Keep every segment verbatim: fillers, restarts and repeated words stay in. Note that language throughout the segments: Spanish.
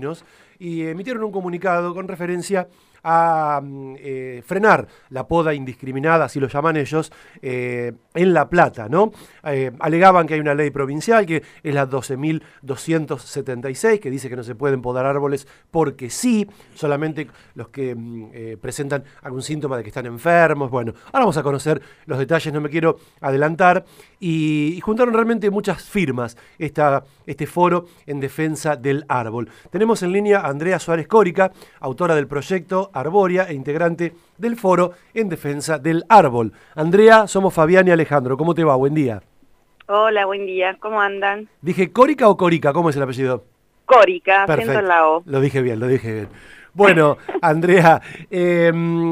vecinos y emitieron un comunicado con referencia a eh, frenar la poda indiscriminada, así lo llaman ellos, eh, en La Plata, ¿no? Eh, alegaban que hay una ley provincial, que es la doce mil doscientos setenta y seis, que dice que no se pueden podar árboles porque sí, solamente los que eh, presentan algún síntoma de que están enfermos. Bueno, ahora vamos a conocer los detalles, no me quiero adelantar, y, y juntaron realmente muchas firmas esta, este foro en defensa del árbol. Tenemos en línea a Andrea Suárez Córica, autora del proyecto Arboria e integrante del foro en defensa del árbol. Andrea, somos Fabián y Alejandro. ¿Cómo te va? Buen día. Hola, buen día. ¿Cómo andan? ¿Dije Córica o Corica? ¿Cómo es el apellido? Córica, Perfecto. acento en la O. Lo dije bien, lo dije bien. Bueno, Andrea, eh,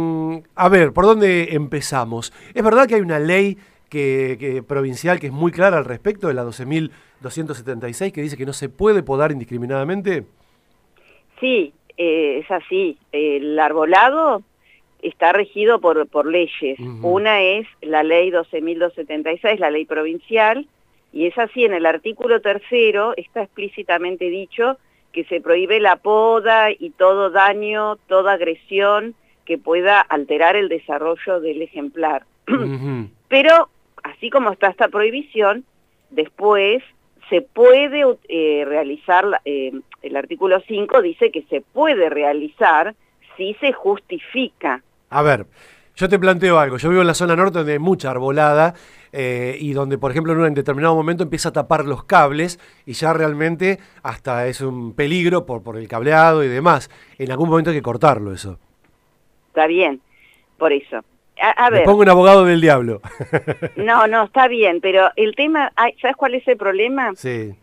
a ver, ¿por dónde empezamos? ¿Es verdad que hay una ley que, que provincial que es muy clara al respecto, de la doce mil doscientos setenta y seis, que dice que no se puede podar indiscriminadamente? Sí, eh, es así. El arbolado está regido por, por leyes. Uh-huh. Una es la ley doce mil doscientos setenta y seis, la ley provincial, y es así, en el artículo tercero está explícitamente dicho que se prohíbe la poda y todo daño, toda agresión que pueda alterar el desarrollo del ejemplar. Uh-huh. Pero, así como está esta prohibición, después se puede eh, realizar, eh, el artículo cinco dice que se puede realizar si se justifica. A ver, yo te planteo algo. Yo vivo en la zona norte donde hay mucha arbolada eh, y donde, por ejemplo, en un determinado momento empieza a tapar los cables y ya realmente hasta es un peligro por, por el cableado y demás. En algún momento hay que cortarlo eso. Está bien, por eso. A, a ver. Me pongo un abogado del diablo. No, no, está bien, pero el tema, ¿sabes cuál es el problema? Sí.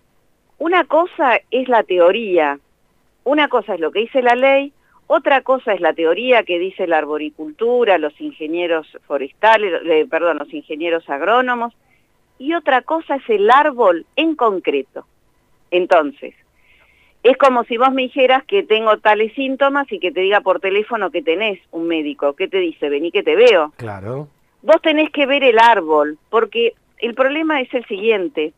Una cosa es la teoría, una cosa es lo que dice la ley, otra cosa es la teoría que dice la arboricultura, los ingenieros forestales, eh, perdón, los ingenieros agrónomos, y otra cosa es el árbol en concreto. Entonces, es como si vos me dijeras que tengo tales síntomas y que te diga por teléfono que tenés un médico. ¿Qué te dice? Vení que te veo. Claro. Vos tenés que ver el árbol, porque el problema es el siguiente.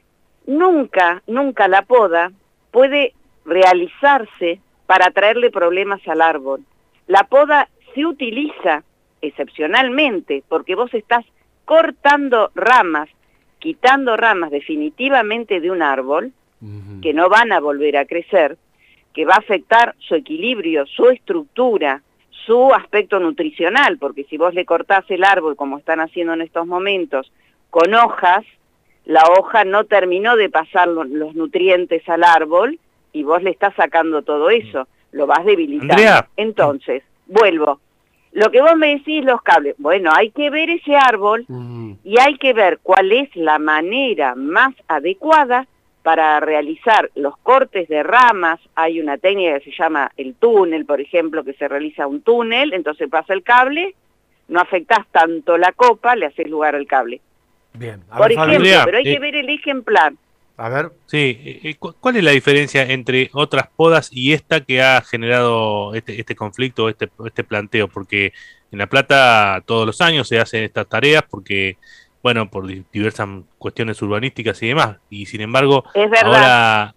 Nunca, nunca la poda puede realizarse para traerle problemas al árbol. La poda se utiliza excepcionalmente porque vos estás cortando ramas, quitando ramas definitivamente de un árbol, uh-huh, que no van a volver a crecer, que va a afectar su equilibrio, su estructura, su aspecto nutricional, porque si vos le cortás el árbol, como están haciendo en estos momentos, con hojas, la hoja no terminó de pasar los nutrientes al árbol y vos le estás sacando todo eso, lo vas debilitando. Andrea. Entonces, vuelvo, lo que vos me decís, los cables, bueno, hay que ver ese árbol uh-huh, y hay que ver cuál es la manera más adecuada para realizar los cortes de ramas. Hay una técnica que se llama el túnel, por ejemplo, que se realiza un túnel, entonces pasa el cable, no afectás tanto la copa, le haces lugar al cable. Bien. A por ver, ejemplo, Andrea, pero hay eh, que ver el ejemplar. A ver. Sí, eh, ¿cuál es la diferencia entre otras podas y esta que ha generado este, este conflicto, este, este planteo? Porque en La Plata todos los años se hacen estas tareas porque, bueno, por diversas cuestiones urbanísticas y demás, y sin embargo, es verdad. Ahora...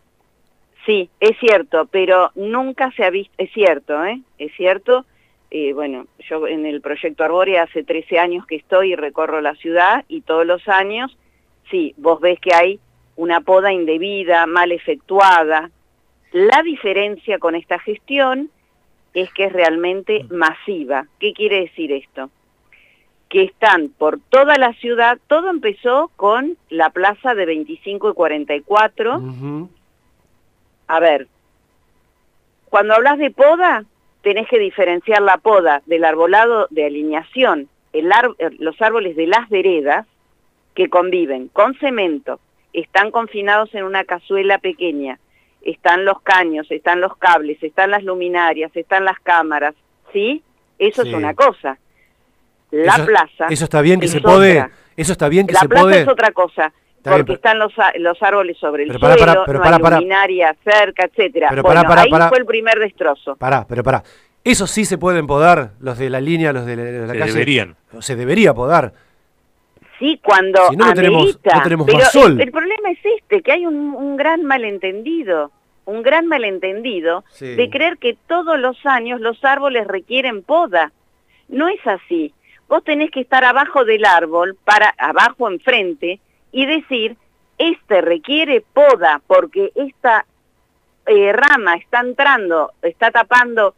Sí, es cierto, pero nunca se ha visto, es cierto, ¿eh? Es cierto, eh, bueno, yo en el proyecto Arboria hace trece años que estoy y recorro la ciudad, y todos los años, sí, vos ves que hay una poda indebida, mal efectuada. La diferencia con esta gestión es que es realmente masiva. ¿Qué quiere decir esto? Que están por toda la ciudad, todo empezó con la plaza de veinticinco y cuarenta y cuatro. Uh-huh. A ver, cuando hablas de poda, tenés que diferenciar la poda del arbolado de alineación, el ar- los árboles de las veredas, que conviven con cemento, están confinados en una cazuela pequeña, están los caños, están los cables, están las luminarias, están las cámaras, ¿sí? Eso sí. Es una cosa. La eso, plaza eso está bien que es se pode, otra. Eso está bien que la se plaza pode. Es otra cosa, está porque bien, están los, los árboles sobre el pero suelo, para, para, pero no para, hay para, luminaria cerca, etcétera. Pero bueno, para, para, ahí para, fue el primer destrozo. Pará, pero pará. Eso sí se pueden podar, los de la línea, los de la, de la se calle. deberían. Se debería podar. Sí, cuando si no, no amerita, tenemos, no tenemos pero más sol. El, el problema es este, que hay un, un gran malentendido, un gran malentendido Sí. de creer que todos los años los árboles requieren poda. No es así. Vos tenés que estar abajo del árbol, para abajo enfrente, y decir, este requiere poda porque esta eh, rama está entrando, está tapando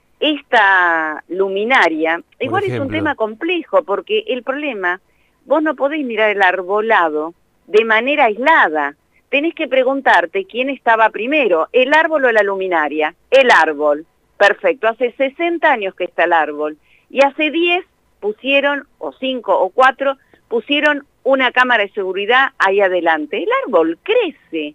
esta luminaria. Por Igual es un ejemplo. tema complejo porque el problema, vos no podés mirar el arbolado de manera aislada. Tenés que preguntarte quién estaba primero, el árbol o la luminaria. El árbol. Perfecto, hace sesenta años que está el árbol. Y hace diez pusieron, o cinco o cuatro, pusieron una cámara de seguridad ahí adelante. El árbol crece.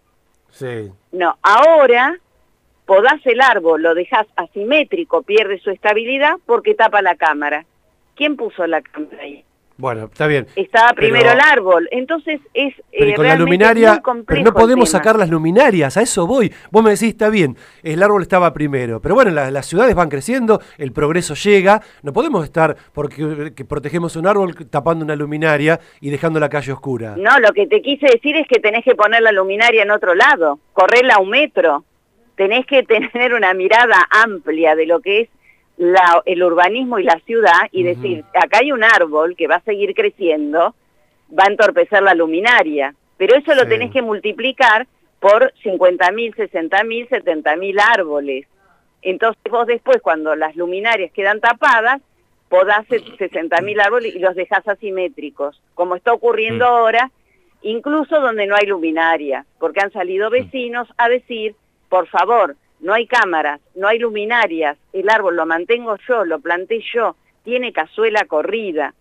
Sí. No, ahora podás el árbol, lo dejás asimétrico, pierde su estabilidad porque tapa la cámara. ¿Quién puso la cámara ahí? Bueno, está bien. Estaba primero Pero- el árbol, entonces es Pero eh, con la realmente luminaria, muy complejo pero no el podemos tema. sacar las luminarias, a eso voy. Vos me decís, está bien, el árbol estaba primero, pero bueno, la- las ciudades van creciendo, el progreso llega, no podemos estar porque que protegemos un árbol tapando una luminaria y dejando la calle oscura. No, lo que te quise decir es que tenés que poner la luminaria en otro lado, correrla a un metro. Tenés que tener una mirada amplia de lo que es la, el urbanismo y la ciudad y Ujú. decir, acá hay un árbol que va a seguir creciendo, va a entorpecer la luminaria, pero eso lo Sí. tenés que multiplicar por cincuenta mil, sesenta mil, setenta mil árboles. Entonces vos después, cuando las luminarias quedan tapadas, podás sesenta mil árboles y los dejás asimétricos, como está ocurriendo Mm. ahora, incluso donde no hay luminaria, porque han salido vecinos a decir, por favor, no hay cámaras, no hay luminarias, el árbol lo mantengo yo, lo planté yo, tiene cazuela corrida.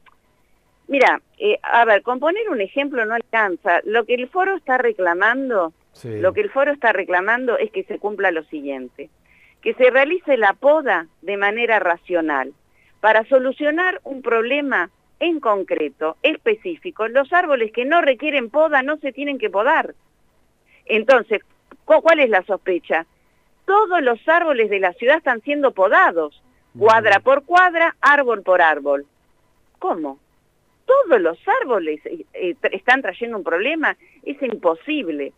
Mira, eh, a ver, con poner un ejemplo no alcanza. Lo que el foro está reclamando, Sí. lo que el foro está reclamando es que se cumpla lo siguiente, que se realice la poda de manera racional, para solucionar un problema en concreto, específico. Los árboles que no requieren poda no se tienen que podar. Entonces, ¿cu- ¿cuál es la sospecha? Todos los árboles de la ciudad están siendo podados, cuadra por cuadra, árbol por árbol. ¿Cómo? Todos los árboles eh, eh, tra- están trayendo un problema. Es imposible.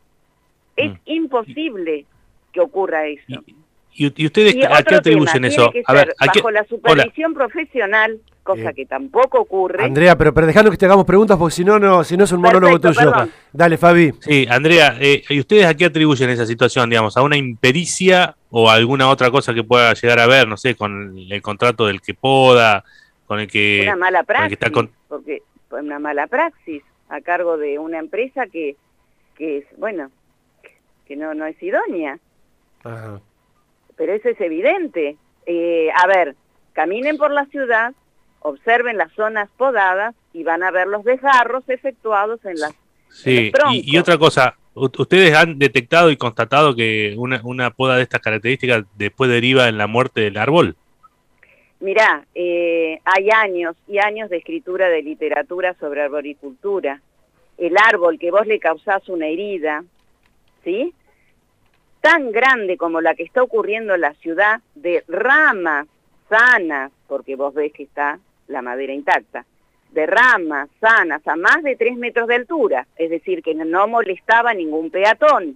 Es Mm. imposible que ocurra eso. Y, y- y ustedes Y a qué otro atribuyen tema, eso? tiene que A ver, ser ¿a qué- bajo la supervisión profesional, cosa Eh, que tampoco ocurre. Andrea, pero, pero dejando que te hagamos preguntas porque si no, no, si no es un monólogo Perfecto, tuyo. perdón. Dale, Fabi. Sí, Andrea, eh, ¿y ustedes a qué atribuyen esa situación, digamos? ¿A una impericia o a alguna otra cosa que pueda llegar a ver, no sé, con el contrato del que poda, con el que... Una mala con el que praxis, está con- porque fue una mala praxis a cargo de una empresa que, que es, bueno, que no, no es idónea, Ajá. pero eso es evidente. Eh, a ver, caminen por la ciudad, observen las zonas podadas y van a ver los desgarros efectuados en las... Sí, los y, y troncos. otra cosa, u- ¿ustedes han detectado y constatado que una, una poda de estas características después deriva en la muerte del árbol? Mirá, eh, hay años y años de escritura de literatura sobre arboricultura. El árbol que vos le causás una herida, ¿sí?, tan grande como la que está ocurriendo en la ciudad, de ramas sanas, porque vos ves que está la madera intacta, de ramas sanas a más de tres metros de altura, es decir, que no molestaba a ningún peatón,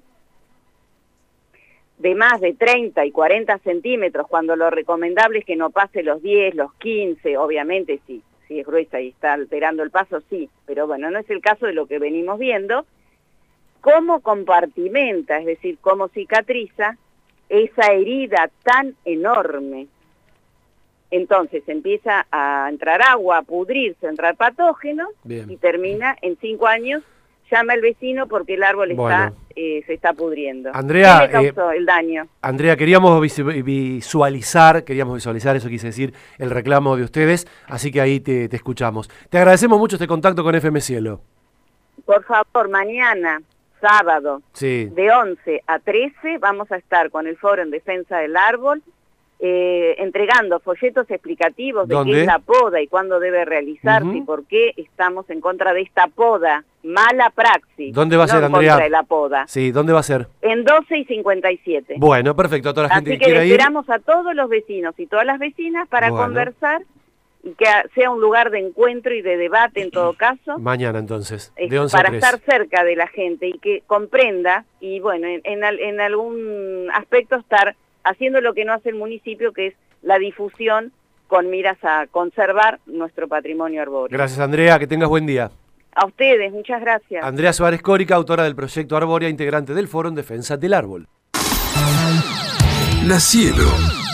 de más de treinta y cuarenta centímetros, cuando lo recomendable es que no pase los diez, los quince, obviamente sí, si es gruesa y está alterando el paso, sí, pero bueno, no es el caso de lo que venimos viendo. Cómo compartimenta, es decir, cómo cicatriza esa herida tan enorme. Entonces empieza a entrar agua, a pudrirse, a entrar patógenos, Bien. y termina en cinco años, llama el vecino porque el árbol Bueno. está, eh, se está pudriendo. Andrea, ¿Qué le causó el daño? Andrea, queríamos visu- visualizar, queríamos visualizar, eso quise decir, el reclamo de ustedes, así que ahí te, te escuchamos. Te agradecemos mucho este contacto con F M Cielo. Por favor, mañana, sábado, Sí. de once a trece, vamos a estar con el Foro en Defensa del Árbol, eh, entregando folletos explicativos de ¿Dónde? qué es la poda y cuándo debe realizarse, Ujú. y por qué estamos en contra de esta poda, mala praxis. ¿Dónde va a no ser, en Andrea? contra de la poda. Sí, ¿dónde va a ser? En doce y cincuenta y siete. Bueno, perfecto, a toda la gente Así que que quiera ir. esperamos a todos los vecinos y todas las vecinas para Bueno. conversar y que sea un lugar de encuentro y de debate en todo caso. Mañana entonces, eh, de once a para tres. estar cerca de la gente y que comprenda, y bueno, en, en, en algún aspecto estar haciendo lo que no hace el municipio, que es la difusión con miras a conservar nuestro patrimonio arbóreo. Gracias, Andrea, que tengas buen día. A ustedes, muchas gracias. Andrea Suárez Córica, autora del proyecto Arbórea, integrante del Foro en Defensa del Árbol. La Cielo.